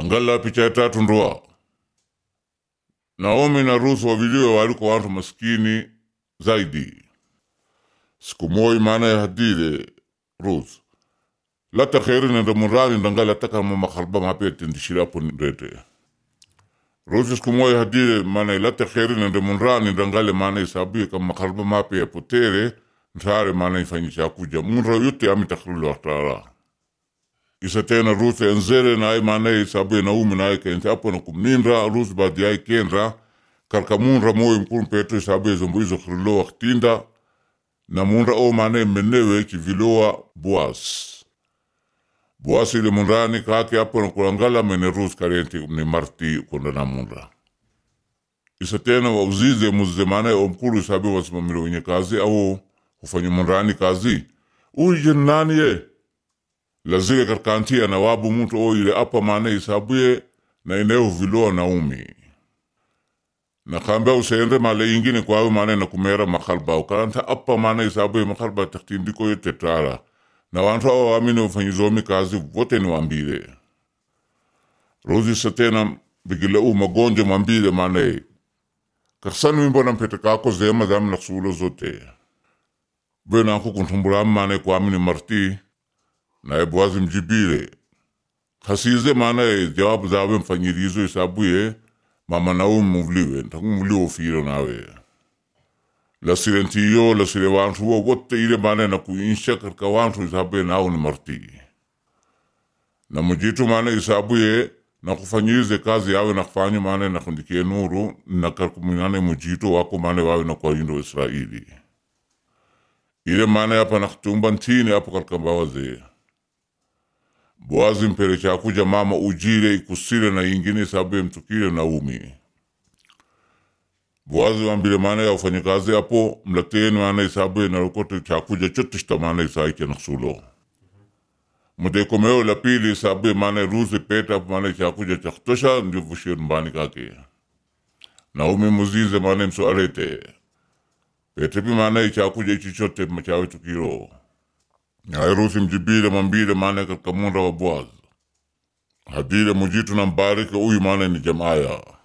Angala picha ya tatu ndoa. Naomi na Ruth wawiliwe walikuwa watu maskini zaidi. Siku moja maana ya hadire Ruth. Lata kheri nenda murani ndangala taka makarba mapete ndishira hapo ndete. Ruth siku moja hadire maana lata kheri nenda murani ndangale maana isabu kama makarba mape potere ntare maana ifanyisha kuja. Munra yote amitakhulu watara. Isa tena Ruth enzere na ay maana isabu na umi na ay kente hapo na kumninra Ruth baadi ay kenra karka munra moyo mkuru peto isabu zombo izo khilo waktinda na munra o maana menewe kiviloa Boaz. Boaz ile munrani kake hapo na kulangala mene Ruth karenti ni marti konda na munra. Isa tena wa uzize muzize maana mkuru isabu wasimamilo wenye kazi au ufanye munrani kazi. Uje nani ye? Lazile karkantia na wabu mtu o ile apa maana isabuye na eneo viloa Naomi. Na kambia useende male ingine kwa au maana na kumera makalba. Ukaranta apa maana isabuye makalba taktindiko yote tara. Na wantu awa wamine ufanyizomi kazi wote ni wambile. Rozi satena bigile magonje wambile maana. Karsanu wimbo na mpete kako zema zamu na kusulo zote. Bwena anku kuntumbulamu maana kwa amini marti. Na Boaz mjibile. Khasize maana jawabu zawe mfanyirizo isabuye mama Naomi muvliwe. Ntaku muvliwe ufiro nawe. La silentiyo, la sile wantu wote ile maana na kuinsha karka wantu isabuye nao ni marti. Na mujitu maana isabuye na kufanyirize kazi yawe na kufanya maana na kundikie nuru na karkuminane mujitu wako maana wawe na kwa indo Israeli. Ile maana yapa na kutumba ntini hapo karka mbawaze. Boazi mpere chakuja mama ujire ikusire na ingine sababu mtukile Naomi. Boazi wambile maana ya ufanyakazi hapo mlateni maana isabu na lokote chakuja chote shita maana isaike na kusulo. Mudeko meo la pili isabu maana Ruth peta maana chakuja chakutosha ndio vushir mbani kake. Naomi muzize maana mso arete. Pete pi maana chakuja chichote machawe tukiro. Na Ruth mjibile mambile maana katika munda wa Boaz. Hadile mujitu na mbarike uyu maana ni jamaya.